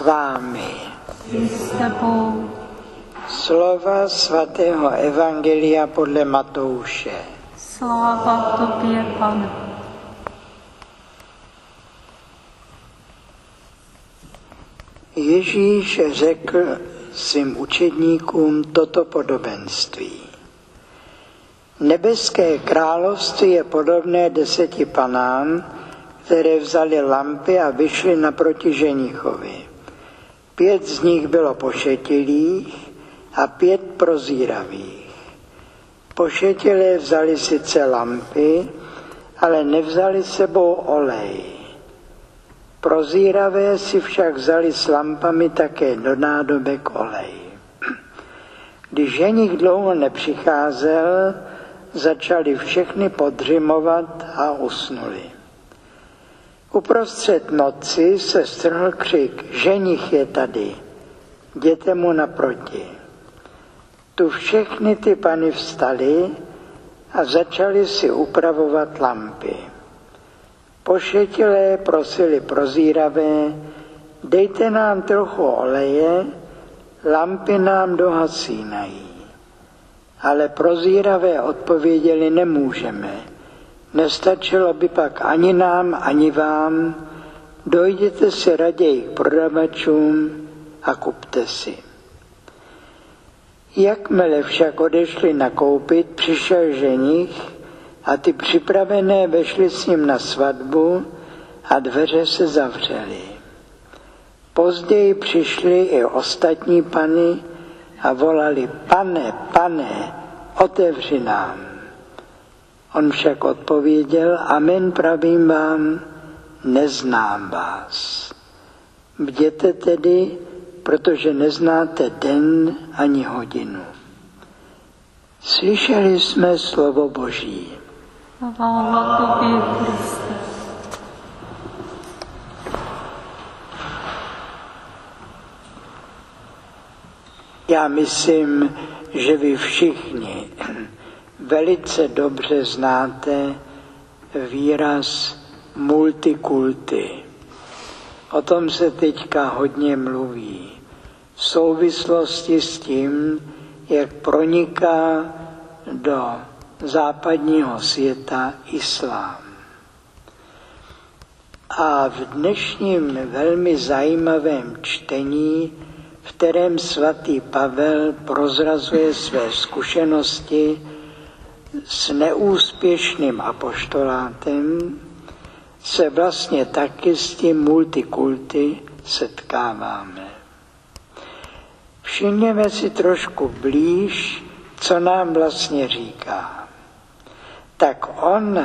vámi. S tebou. Slova svatého Evangelia podle Matouše. Sláva tobě, Pane. Ježíš řekl svým učedníkům toto podobenství. Nebeské království je podobné 10 panám, které vzali lampy a vyšly naproti ženichovi. 5 z nich bylo pošetilých a 5 prozíravých. Pošetilé vzali sice lampy, ale nevzali sebou olej. Prozíravé si však vzali s lampami také do nádobek olej. Když ženich dlouho nepřicházel, začali všechny podřimovat a usnuli. Uprostřed noci se strhl křik: ženich je tady, jděte mu naproti. Tu všechny ty pany vstaly a začali si upravovat lampy. Pošetilé prosili prozíravé: dejte nám trochu oleje, lampy nám dohasínají. Ale prozíravé odpověděli: nemůžeme. Nestačilo by pak ani nám, ani vám. Dojděte si raději k prodavačům a kupte si. Jakmile však odešli nakoupit, přišel ženich a ty připravené vešly s ním na svatbu a dveře se zavřely. Později přišly i ostatní pany a volali: pane, pane, otevři nám. On však odpověděl: amen, pravím vám, neznám vás. Bděte tedy, protože neznáte den ani hodinu. Slyšeli jsme slovo Boží. Chvála tobě, Kriste. Já myslím, že vy všichni velice dobře znáte výraz multikulty. O tom se teďka hodně mluví. V souvislosti s tím, jak proniká do západního světa islám. A v dnešním velmi zajímavém čtení, v kterém svatý Pavel prozrazuje své zkušenosti s neúspěšným apoštolátem, se vlastně taky s tím multikulty setkáváme. Všimněme si trošku blíž, co nám vlastně říká. Tak on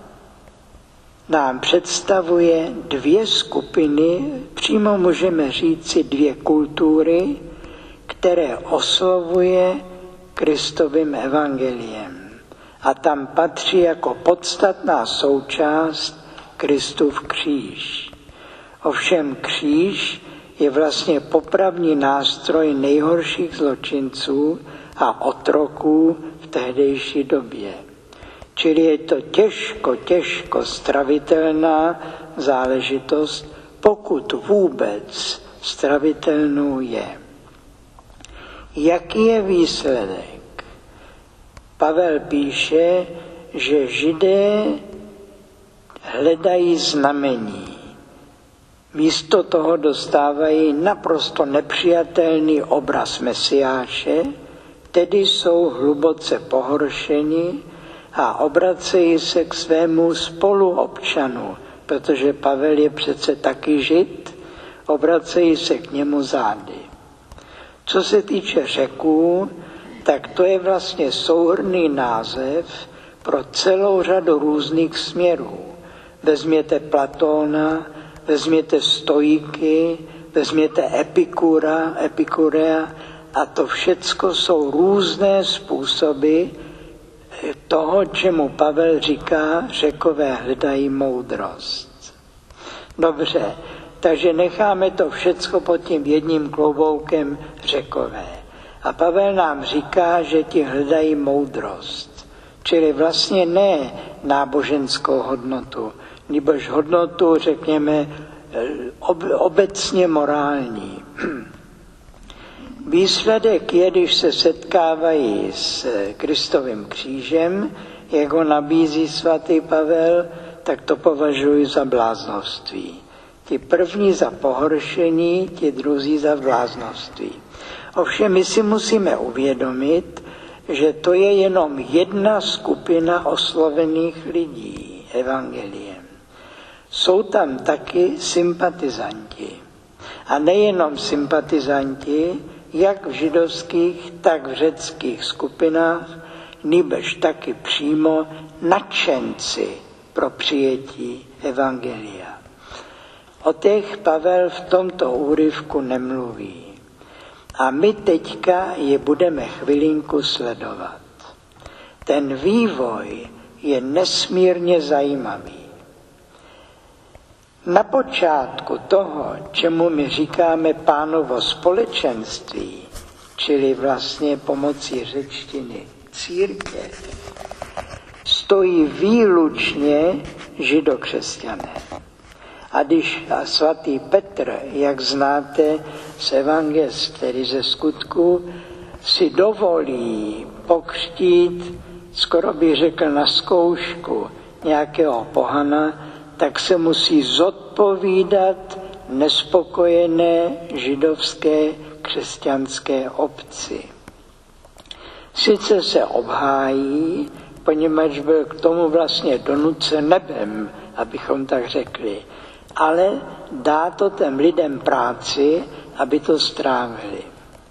nám představuje 2 skupiny, přímo můžeme říci 2 kultury, které oslovuje Kristovým evangeliem. A tam patří jako podstatná součást Kristův kříž. Ovšem kříž je vlastně popravní nástroj nejhorších zločinců a otroků v tehdejší době. Čili je to těžko stravitelná záležitost, pokud vůbec stravitelnou je. Jaký je výsledek? Pavel píše, že Židé hledají znamení. Místo toho dostávají naprosto nepřijatelný obraz Mesiáše, tedy jsou hluboce pohoršeni a obracejí se k svému spoluobčanu, protože Pavel je přece taky Žid, obracejí se k němu zády. Co se týče Řeků, tak to je vlastně souhrnný název pro celou řadu různých směrů. Vezměte Platóna, vezměte stoiky, vezměte Epikurea a to všecko jsou různé způsoby toho, čemu Pavel říká, Řekové hledají moudrost. Dobře, takže necháme to všecko pod tím jedním kloboukem Řekové. A Pavel nám říká, že ti hledají moudrost. Čili vlastně ne náboženskou hodnotu, nebož hodnotu, řekněme, obecně morální. Výsledek je, když se setkávají s Kristovým křížem, jak ho nabízí svatý Pavel, tak to považuji za bláznoství. Ti první za pohoršení, ti druzí za bláznoství. Ovšem my si musíme uvědomit, že to je jenom jedna skupina oslovených lidí evangeliem. Jsou tam taky sympatizanti. A nejenom sympatizanti, jak v židovských, tak v řeckých skupinách, nýbrž taky přímo nadšenci pro přijetí evangelia. O těch Pavel v tomto úryvku nemluví. A my teďka je budeme chvilinku sledovat. Ten vývoj je nesmírně zajímavý. Na počátku toho, čemu my říkáme Pánovo společenství, čili vlastně pomocí řečtiny církev, stojí výlučně židokřesťané. A když svatý Petr, jak znáte z evangelia, tedy ze Skutků, si dovolí pokřtít, skoro bych řekl na zkoušku, nějakého pohana, tak se musí zodpovídat nespokojené židovské křesťanské obci. Sice se obhájí, poněvadž byl k tomu vlastně donucen nebem, abychom tak řekli, ale dá to těm lidem práci, aby to strávili.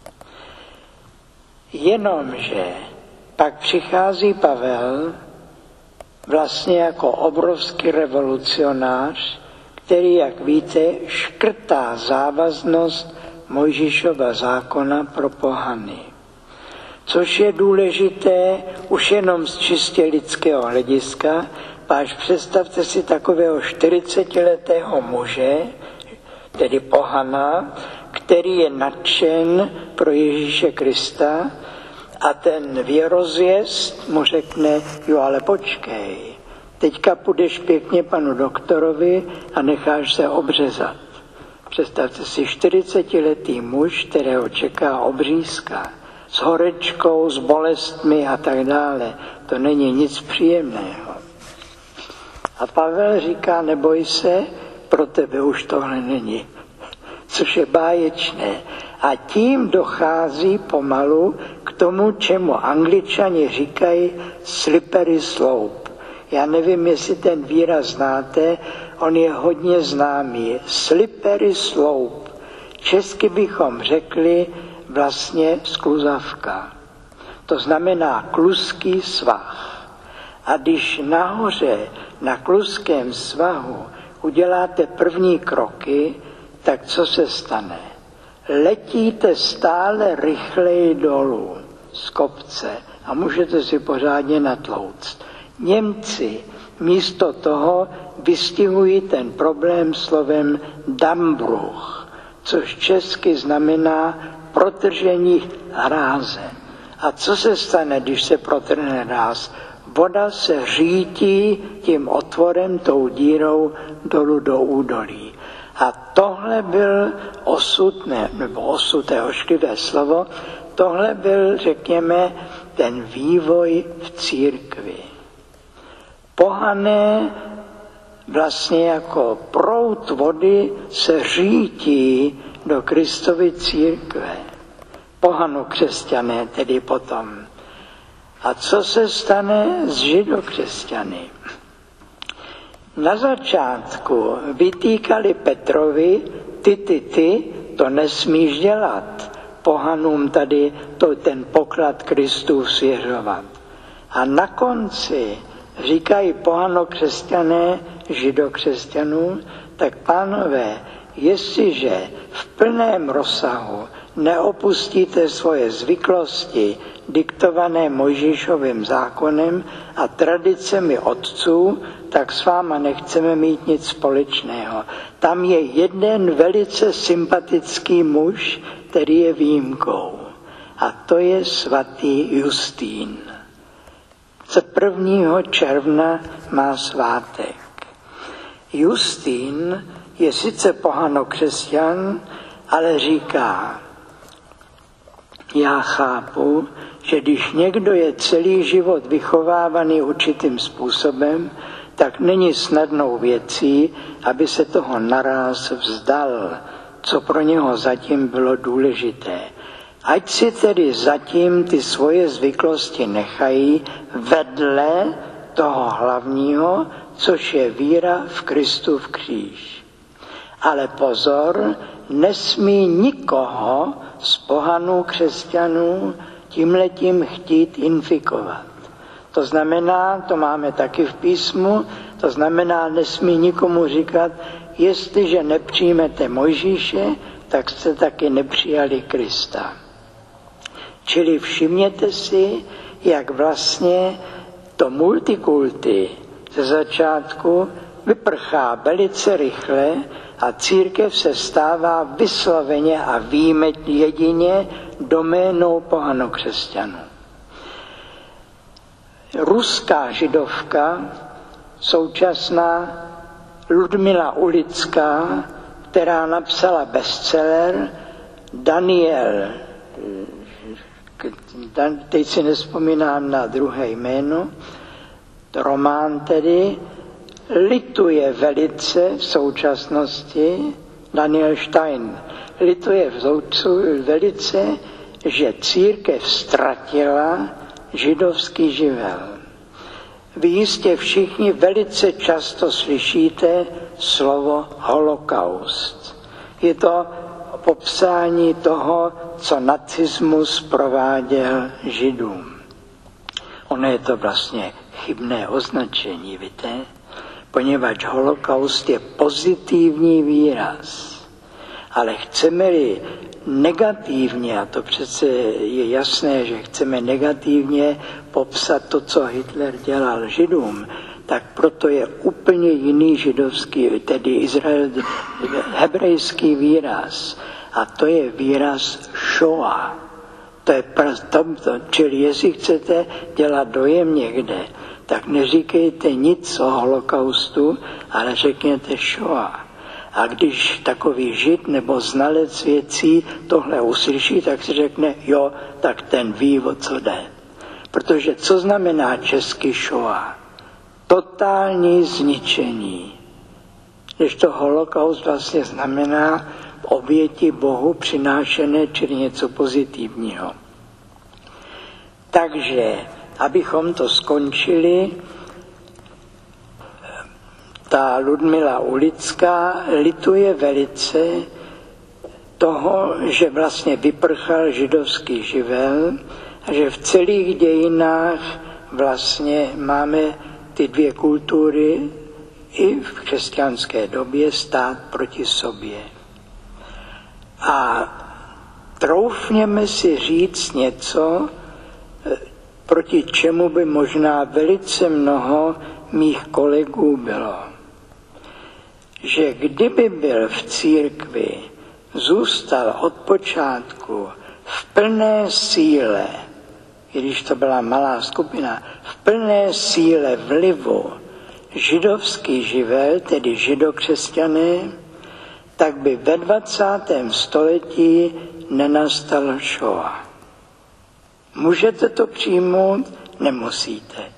Jenomže pak přichází Pavel vlastně jako obrovský revolucionář, který, jak víte, škrtá závaznost Mojžíšova zákona pro pohany. Což je důležité už jenom z čistě lidského hlediska, až představte si takového 40letého muže, tedy pohana, který je nadšen pro Ježíše Krista a ten věrozvěst mu řekne, jo, ale počkej, teďka půjdeš pěkně panu doktorovi a necháš se obřezat. Představte si 40letý muž, kterého čeká obřízka, s horečkou, s bolestmi a tak dále. To není nic příjemného. A Pavel říká, neboj se, pro tebe už tohle není. Což je báječné. A tím dochází pomalu k tomu, čemu Angličani říkají slippery slope. Já nevím, jestli ten výraz znáte, on je hodně známý. Slippery slope. Česky bychom řekli vlastně skluzavka. To znamená kluský svah. A když nahoře na kluském svahu uděláte první kroky, tak co se stane? Letíte stále rychleji dolů z kopce a můžete si pořádně natlouct. Němci místo toho vystihují ten problém slovem Dammbruch, což česky znamená protržení hráze. A co se stane, když se protrhne hráz? Voda se řítí tím otvorem, tou dírou dolů do údolí. A tohle byl osud, nebo osud je ošklivé slovo, tohle byl, řekněme, ten vývoj v církvi. Pohané vlastně jako proud vody se řítí do Kristovy církve. Pohanu křesťané tedy potom. A co se stane s židokřesťany? Na začátku vytýkali Petrovi, ty, to nesmíš dělat. Pohanům tady ten poklad Kristův svěřovat. A na konci říkají pohanokřesťané židokřesťanům, tak pánové, jestliže v plném rozsahu neopustíte svoje zvyklosti diktované Mojžíšovým zákonem a tradicemi otců, tak s váma nechceme mít nic společného. Tam je jeden velice sympatický muž, který je výjimkou. A to je svatý Justín. 1. června má svátek. Justín je sice pohanokřesťan, ale říká, já chápu, že když někdo je celý život vychovávaný určitým způsobem, tak není snadnou věcí, aby se toho naráz vzdal, co pro něho zatím bylo důležité. Ať si tedy zatím ty svoje zvyklosti nechají vedle toho hlavního, což je víra v Kristův kříž. Ale pozor, nesmí nikoho z pohanů křesťanů tímhletím chtít infikovat. To znamená, to máme taky v písmu, to znamená, nesmí nikomu říkat, jestliže nepřijmete Mojžíše, tak jste taky nepřijali Krista. Čili všimněte si, jak vlastně to multikulty ze začátku vyprchá velice rychle a církev se stává vysloveně a výjimečně jedině doménou pohanokřesťanů. Ruská židovka, současná Ludmila Ulická, která napsala bestseller Daniel, teď si nespomínám na druhé jméno, román tedy, lituje velice v současnosti, Daniel Stein, lituje velice, že církev ztratila židovský živel. Vy jistě všichni velice často slyšíte slovo holokaust. Je to popsání toho, co nacismus prováděl Židům. Ono je to vlastně chybné označení, víte? Poněvadž holokaust je pozitivní výraz. Ale chceme-li negativně, a to přece je jasné, že chceme negativně popsat to, co Hitler dělal Židům, tak proto je úplně jiný židovský, tedy hebrejský výraz. A to je výraz Shoah. To je čili jestli chcete dělat dojem někde, tak neříkejte nic o holokaustu, ale řekněte Shoah. A když takový žid nebo znalec věcí tohle uslyší, tak si řekne, jo, tak ten ví, o co jde. Protože co znamená český Shoah? Totální zničení. Když to holokaust vlastně znamená oběti Bohu přinášené, čili něco pozitivního. Takže, abychom to skončili, ta Ludmila Ulická lituje velice toho, že vlastně vyprchal židovský živel a že v celých dějinách vlastně máme ty dvě kultury i v křesťanské době stát proti sobě. A troufněme si říct něco, proti čemu by možná velice mnoho mých kolegů bylo. Že kdyby byl v církvi, zůstal od počátku v plné síle, i když to byla malá skupina, v plné síle vlivu židovský živel, tedy židokřesťané, tak by ve 20. století nenastal Shoah. Můžete to přijmout? Nemusíte.